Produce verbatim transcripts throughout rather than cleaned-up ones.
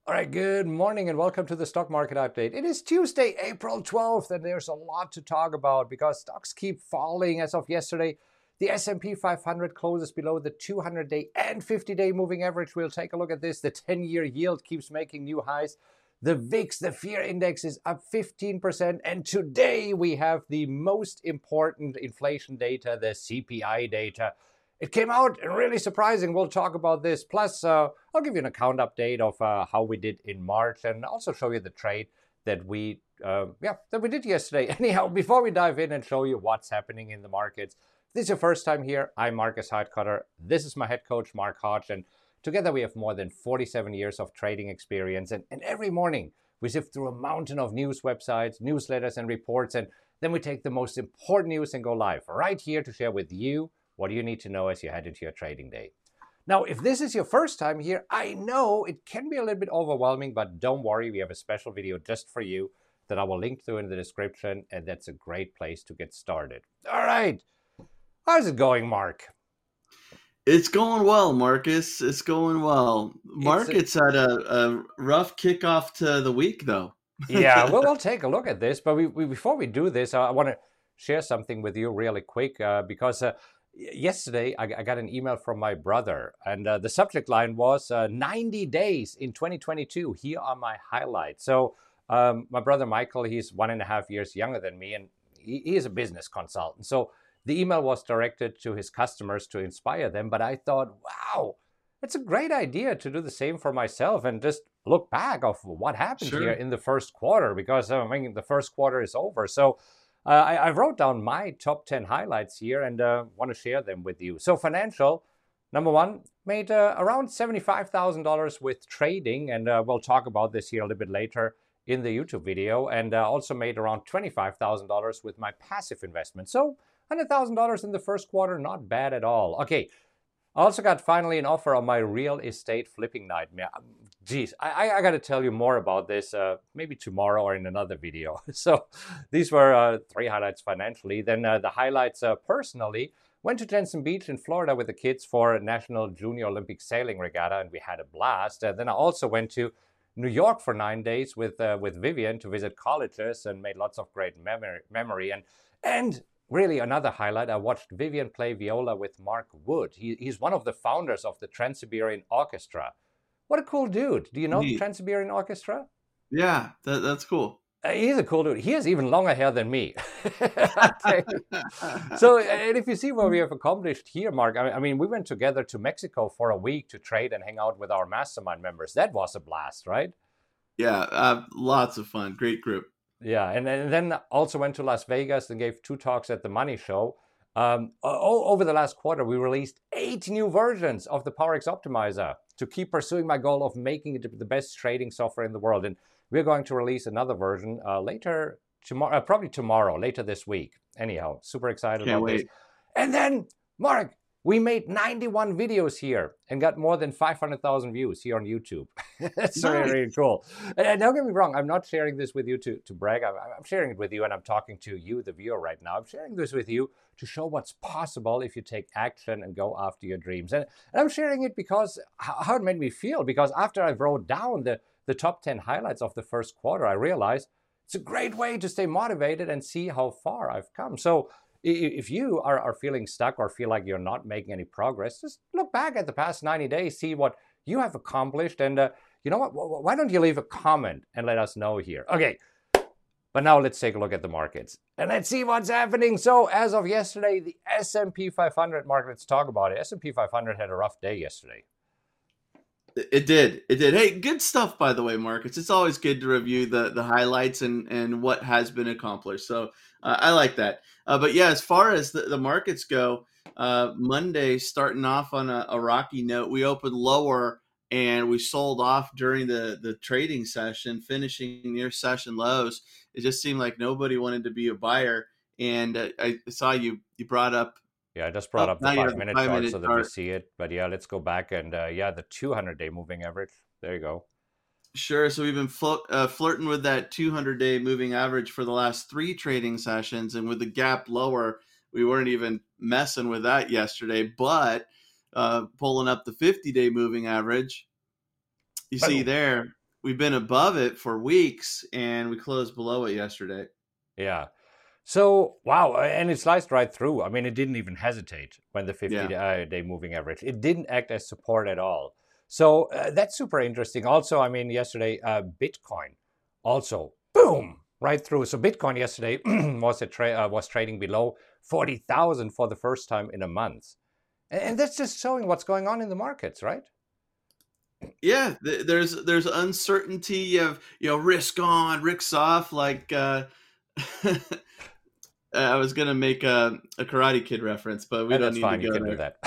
All right, good morning and welcome to the Stock Market Update. It is Tuesday, April twelfth, and there's a lot to talk about because stocks keep falling. As of yesterday, the S and P five hundred closes below the two hundred day and fifty day moving average. We'll take a look at this. The ten-year yield keeps making new highs. The V I X, the fear index, is up fifteen percent. And today we have the most important inflation data, the C P I data. It came out really surprising. We'll talk about this. Plus, uh, I'll give you an account update of uh, how we did in March and also show you the trade that we, uh, yeah, that we did yesterday. Anyhow, before we dive in and show you what's happening in the markets, if this is your first time here, I'm Marcus Heitkotter. This is my head coach, Mark Hodge, and together we have more than forty-seven years of trading experience. And, and every morning we sift through a mountain of news websites, newsletters, and reports, and then we take the most important news and go live right here to share with you what do you need to know as you head into your trading day. Now, if this is your first time here, I know it can be a little bit overwhelming, but don't worry, we have a special video just for you that I will link to in the description, and that's a great place to get started. All right, how's it going, Mark? It's going well, Marcus. It's going well. Markets had a, a rough kickoff to the week, though. Yeah, well, we'll take a look at this, but we, we, before we do this, I want to share something with you really quick uh, because uh, yesterday, I, I got an email from my brother, and uh, the subject line was uh, ninety days in twenty twenty-two. Here are my highlights. So um, my brother Michael, he's one and a half years younger than me, and he, he is a business consultant. So the email was directed to his customers to inspire them. But I thought, wow, it's a great idea to do the same for myself and just look back of what happened Sure. here in the first quarter, because I mean, the first quarter is over. So Uh, I, I wrote down my top ten highlights here and uh, want to share them with you. So financial, number one, made uh, around seventy-five thousand dollars with trading. And uh, we'll talk about this here a little bit later in the YouTube video. And uh, also made around twenty-five thousand dollars with my passive investment. So one hundred thousand dollars in the first quarter, not bad at all. Okay. I also got finally an offer on my real estate flipping nightmare. Geez, I, I got to tell you more about this uh, maybe tomorrow or in another video. So these were uh, three highlights financially. Then uh, the highlights uh, personally. Went to Jensen Beach in Florida with the kids for a National Junior Olympic Sailing Regatta, and we had a blast. Uh, then I also went to New York for nine days with uh, with Vivian to visit colleges and made lots of great memory. memory. And and really, another highlight, I watched Vivian play viola with Mark Wood. He, he's one of the founders of the Trans-Siberian Orchestra. What a cool dude. Do you know Neat. the Trans-Siberian Orchestra? Yeah, that, that's cool. Uh, he's a cool dude. He has even longer hair than me. So, and if you see what we have accomplished here, Mark, I, I mean, we went together to Mexico for a week to trade and hang out with our mastermind members. That was a blast, right? Yeah, uh, lots of fun. Great group. Yeah, and, and then also went to Las Vegas and gave two talks at the Money Show. Um, o- over the last quarter, we released eight new versions of the PowerX Optimizer to keep pursuing my goal of making it the best trading software in the world. And we're going to release another version uh, later tomorrow, uh, probably tomorrow, later this week. Anyhow, super excited Can't about wait. this. And then, Mark, we made ninety-one videos here and got more than five hundred thousand views here on YouTube. That's Nice. really, really cool. And don't get me wrong, I'm not sharing this with you to, to brag. I'm, I'm sharing it with you, and I'm talking to you, the viewer, right now. I'm sharing this with you to show what's possible if you take action and go after your dreams. And, and I'm sharing it because how it made me feel. Because after I wrote down the, the top ten highlights of the first quarter, I realized it's a great way to stay motivated and see how far I've come. So if you are, are feeling stuck or feel like you're not making any progress, just look back at the past ninety days, see what you have accomplished. And uh, you know what? Why don't you leave a comment and let us know here? Okay, but now let's take a look at the markets. And let's see what's happening. So as of yesterday, the S and P five hundred market, let's talk about it. S and P five hundred had a rough day yesterday. It did. It did. Hey, good stuff, by the way, Marcus. It's always good to review the, the highlights and, and what has been accomplished. So uh, I like that. Uh, but yeah, as far as the, the markets go, uh, Monday starting off on a, a rocky note, we opened lower and we sold off during the, the trading session, finishing near session lows. It just seemed like nobody wanted to be a buyer. And uh, I saw you you brought up Yeah, I just brought Oh, up the now you have five-minute the chart five-minute so that chart. we see it. But yeah, let's go back and uh, yeah, the two hundred day moving average. There you go. Sure. So we've been flo- uh, flirting with that two hundred day moving average for the last three trading sessions. And with the gap lower, we weren't even messing with that yesterday. But uh, pulling up the fifty day moving average, you But see there, we've been above it for weeks, and we closed below it yesterday. Yeah. So, wow, and it sliced right through. I mean, it didn't even hesitate when the Yeah. fifty-day moving average. It didn't act as support at all. So uh, that's super interesting. Also, I mean, yesterday, uh, Bitcoin also, boom, right through. So Bitcoin yesterday was a tra- uh, was trading below forty thousand for the first time in a month. And, and that's just showing what's going on in the markets, right? Yeah, th- there's there's uncertainty of, you know, risk on, risk off. Like uh, I was gonna make a, a Karate Kid reference, but we And don't that's need to fine. You go can do there. that.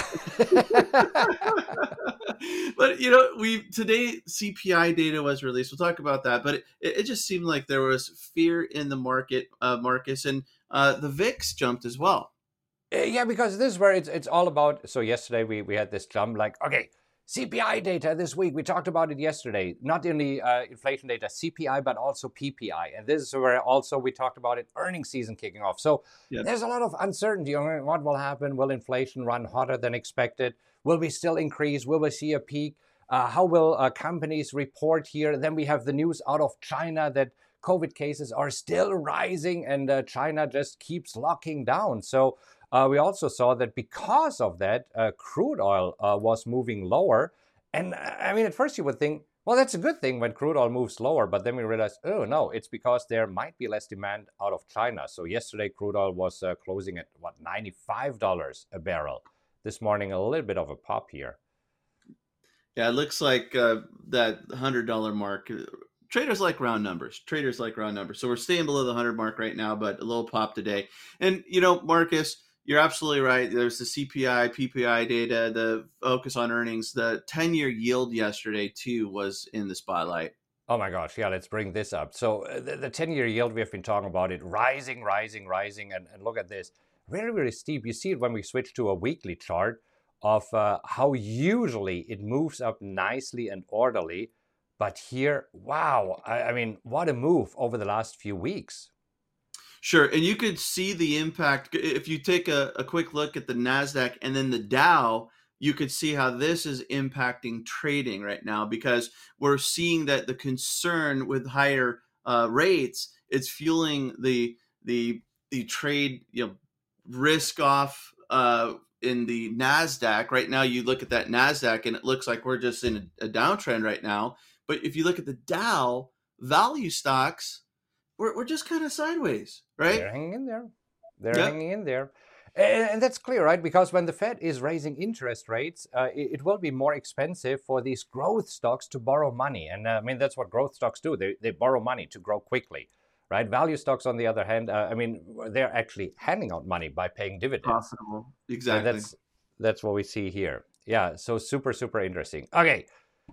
But you know, we today C P I data was released. We'll talk about that. But it, it just seemed like there was fear in the market, uh, Marcus, and uh, the V I X jumped as well. Uh, Yeah, because this is where it's it's all about. So yesterday we we had this jump, like, okay, C P I data this week. We talked about it yesterday. Not only uh, inflation data, C P I, but also P P I. And this is where also we talked about it. Earnings season kicking off. So Yeah. there's a lot of uncertainty on what will happen. Will inflation run hotter than expected? Will we still increase? Will we see a peak? Uh, how will uh, companies report here? Then we have the news out of China that COVID cases are still rising, and uh, China just keeps locking down. So uh, we also saw that because of that, uh, crude oil uh, was moving lower. And uh, I mean, at first you would think, well, that's a good thing when crude oil moves lower. But then we realized, oh, no, it's because there might be less demand out of China. So yesterday, crude oil was uh, closing at, what, ninety-five dollars a barrel. This morning, a little bit of a pop here. Yeah, it looks like uh, that hundred dollar mark. Traders like round numbers. Traders like round numbers. So we're staying below the hundred mark right now, but a little pop today. And you know, Marcus, you're absolutely right. There's the C P I, P P I data, the focus on earnings. The ten year yield yesterday too was in the spotlight. Oh my gosh, yeah, let's bring this up. So uh, the, the ten-year yield, we have been talking about it, rising, rising, rising, and, and look at this. Very, very steep. You see it when we switch to a weekly chart of uh, how usually it moves up nicely and orderly. But here, wow, I, I mean, what a move over the last few weeks. Sure, and you could see the impact if you take a, a quick look at the NASDAQ and then the Dow. You could see how this is impacting trading right now, because we're seeing that the concern with higher uh, rates is fueling the the the trade, you know, risk off uh, in the NASDAQ. Right now, you look at that NASDAQ and it looks like we're just in a, a downtrend right now. But if you look at the Dow, value stocks, we're, we're just kind of sideways, right? They're hanging in there. They're Yep. hanging in there. And, and that's clear, right? Because when the Fed is raising interest rates, uh, it, it will be more expensive for these growth stocks to borrow money. And uh, I mean, that's what growth stocks do. They, they borrow money to grow quickly, right? Value stocks, on the other hand, uh, I mean, they're actually handing out money by paying dividends. Profitable. And Exactly. that's that's what we see here. Yeah, so super, super interesting. Okay,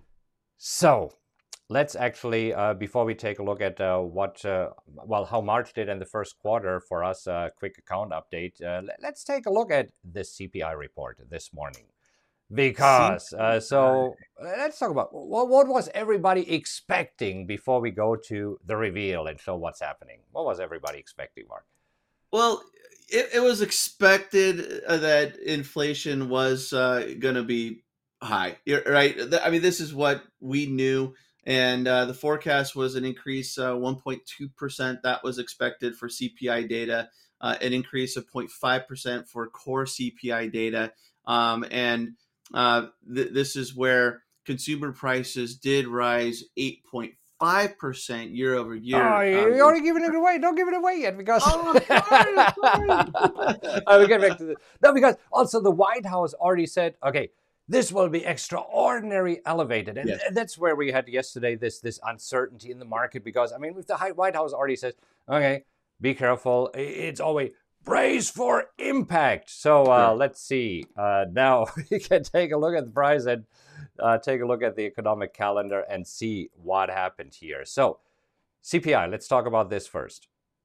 so let's actually, uh, before we take a look at uh, what, uh, well, how March did in the first quarter for us, a uh, quick account update, uh, let's take a look at the C P I report this morning. Because, uh, so let's talk about what, what was everybody expecting before we go to the reveal and show what's happening. What was everybody expecting, Mark? Well, it, it was expected uh, that inflation was uh, going to be high, right? I mean, this is what we knew. And uh, the forecast was an increase uh, one point two percent. That was expected for C P I data, uh, an increase of zero point five percent for core C P I data. Um, and uh, th- this is where consumer prices did rise eight point five percent year over year. Oh, Um, you're already giving it away. Don't give it away yet, because oh, sorry, sorry. I will get back to this. No, because also the White House already said, okay, this will be extraordinary elevated. And Yes. that's where we had yesterday this this uncertainty in the market, because, I mean, if the White House already says, okay, be careful, it's always brace for impact. So uh, Sure. let's see. Uh, now we can take a look at the price and uh, take a look at the economic calendar and see what happened here. So C P I, let's talk about this first.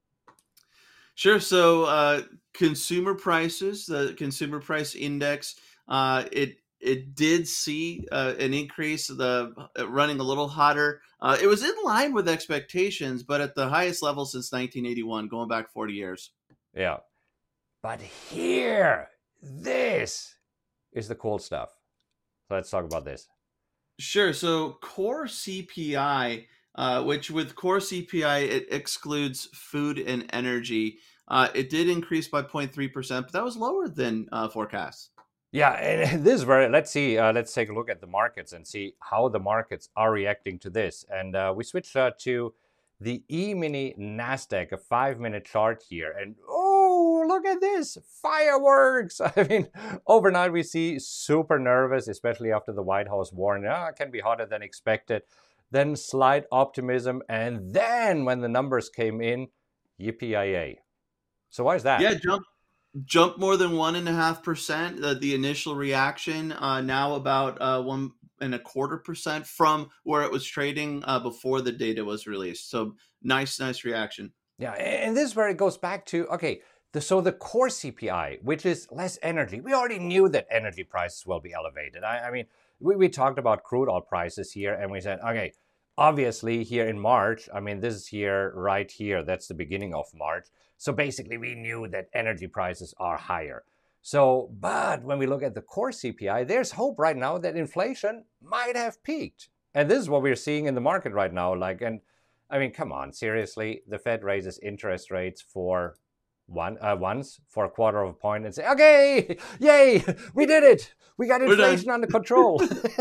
Sure. So, uh, consumer prices, the consumer price index, uh, it it did see uh, an increase, the uh, running a little hotter. Uh, it was in line with expectations, but at the highest level since nineteen eighty-one, going back forty years. Yeah. But here, this is the cool stuff. So let's talk about this. Sure. So core C P I, uh, which with core C P I, it excludes food and energy. Uh, it did increase by zero point three percent, but that was lower than uh, forecasts. Yeah, and this is very. Let's see. Uh, let's take a look at the markets and see how the markets are reacting to this. And uh, we switch uh, to the E-mini Nasdaq, a five-minute chart here. And oh, look at this fireworks! I mean, overnight we see super nervous, especially after the White House warned, ah, it can be hotter than expected. Then slight optimism, and then when the numbers came in, yippee-yi-yay. So why is that? Yeah, jump jump more than one and a half percent. The, the initial reaction uh, now about uh, one and a quarter percent from where it was trading uh, before the data was released. So nice, nice reaction. Yeah, and this is where it goes back to, okay, the, so the core C P I, which is less energy, we already knew that energy prices will be elevated. I, I mean, we, we talked about crude oil prices here, and we said, okay, obviously here in March, I mean, this is here, right here, that's the beginning of March. So basically we knew that energy prices are higher. So, but when we look at the core C P I, there's hope right now that inflation might have peaked. And this is what we're seeing in the market right now. Like, and I mean, come on, seriously, the Fed raises interest rates for one uh, once for a quarter of a point and say, okay, yay, we did it. We got inflation under control.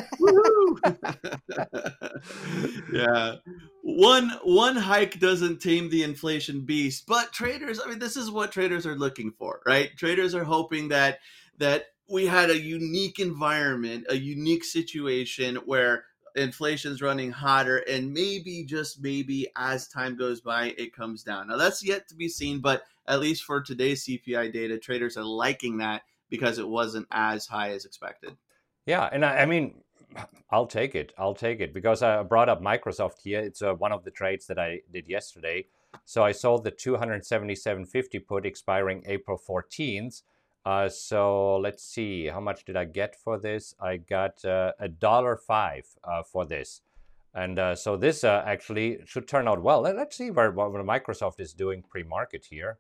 Yeah. One one hike doesn't tame the inflation beast, but traders, I mean, this is what traders are looking for, right? Traders are hoping that that we had a unique environment, a unique situation where inflation's running hotter, and maybe, just maybe, as time goes by, it comes down. Now that's yet to be seen, but at least for today's C P I data, traders are liking that because it wasn't as high as expected. Yeah, and I, I mean, I'll take it. I'll take it because I brought up Microsoft here. It's uh, one of the trades that I did yesterday. So I sold the two seventy-seven fifty put expiring April fourteenth. Uh, so let's see, how much did I get for this? I got uh, a dollar five uh, for this. And uh, so this uh, actually should turn out well. Let's see where, what Microsoft is doing pre-market here.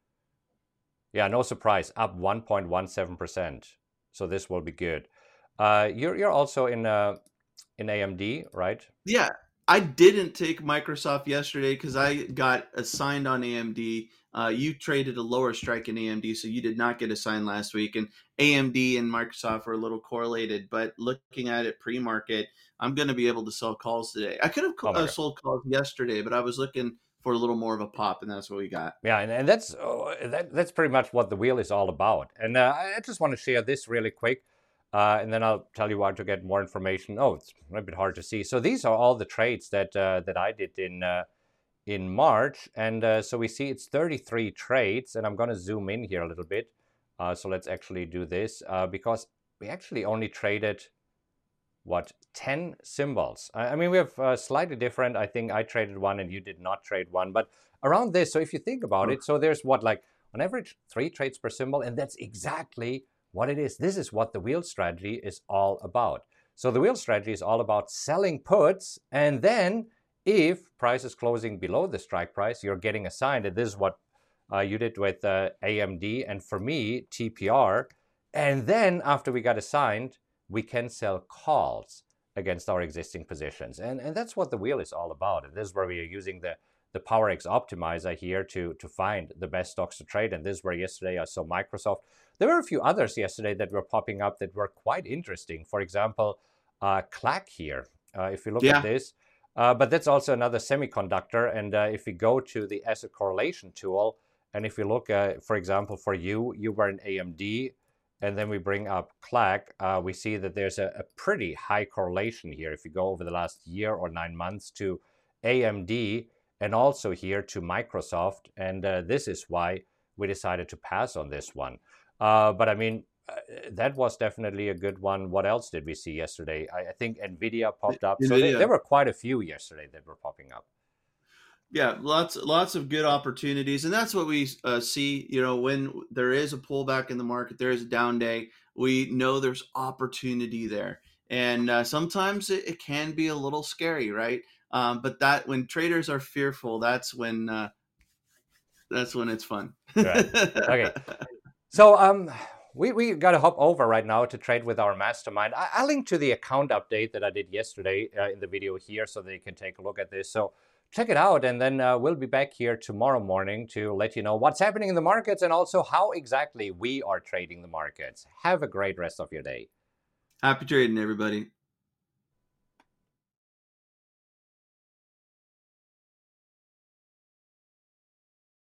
Yeah, no surprise, up one point one seven percent. So this will be good. Uh, you're you're also in uh, in A M D, right? Yeah, I didn't take Microsoft yesterday because I got assigned on A M D. Uh, you traded a lower strike in A M D, so you did not get assigned last week. And A M D and Microsoft are a little correlated, but looking at it pre-market, I'm going to be able to sell calls today. I could have Oh my uh, God. sold calls yesterday, but I was looking for a little more of a pop, and that's what we got. Yeah, and, and that's oh, that, that's pretty much what the wheel is all about. And uh, I just want to share this really quick, uh, and then I'll tell you where to get more information. Oh, it's a bit hard to see. So these are all the trades that uh, that I did in uh, in March, and uh, so we see it's thirty-three trades, and I'm going to zoom in here a little bit. Uh, so let's actually do this uh, because we actually only traded what ten symbols. I, I mean, we have uh, slightly different. I think I traded one and you did not trade one, but around this. So if you think about it, so there's what, like on average three trades per symbol, and that's exactly what it is. This is what the wheel strategy is all about. So the wheel strategy is all about selling puts, and then if price is closing below the strike price, you're getting assigned. And this is what uh, you did with uh, A M D, and for me, T P R. And then after we got assigned, we can sell calls against our existing positions. And, and that's what the wheel is all about. And this is where we are using the, the PowerX optimizer here to, to find the best stocks to trade. And this is where yesterday I saw Microsoft. There were a few others yesterday that were popping up that were quite interesting. For example, uh, Clack here, uh, if you look Yeah. at this. Uh, but that's also another semiconductor. And uh, if we go to the asset correlation tool, and if you look, uh, for example, for you, you were in A M D, and then we bring up Clack, uh, we see that there's a, a pretty high correlation here. If you go over the last year or nine months to A M D, and also here to Microsoft. And uh, this is why we decided to pass on this one. Uh, but I mean, uh, that was definitely a good one. What else did we see yesterday? I, I think NVIDIA popped up. So there, NVIDIA. there were quite a few yesterday that were popping up. Yeah, lots lots of good opportunities, and that's what we uh, see. You know, when there is a pullback in the market, there is a down day. We know there's opportunity there, and uh, sometimes it, it can be a little scary, right? Um, but that when traders are fearful, that's when uh, that's when it's fun. Right. Okay. So um, we, we got to hop over right now to trade with our mastermind. I, I'll link to the account update that I did yesterday uh, in the video here so that you can take a look at this. So check it out, and then uh, we'll be back here tomorrow morning to let you know what's happening in the markets and also how exactly we are trading the markets. Have a great rest of your day. Happy trading, everybody.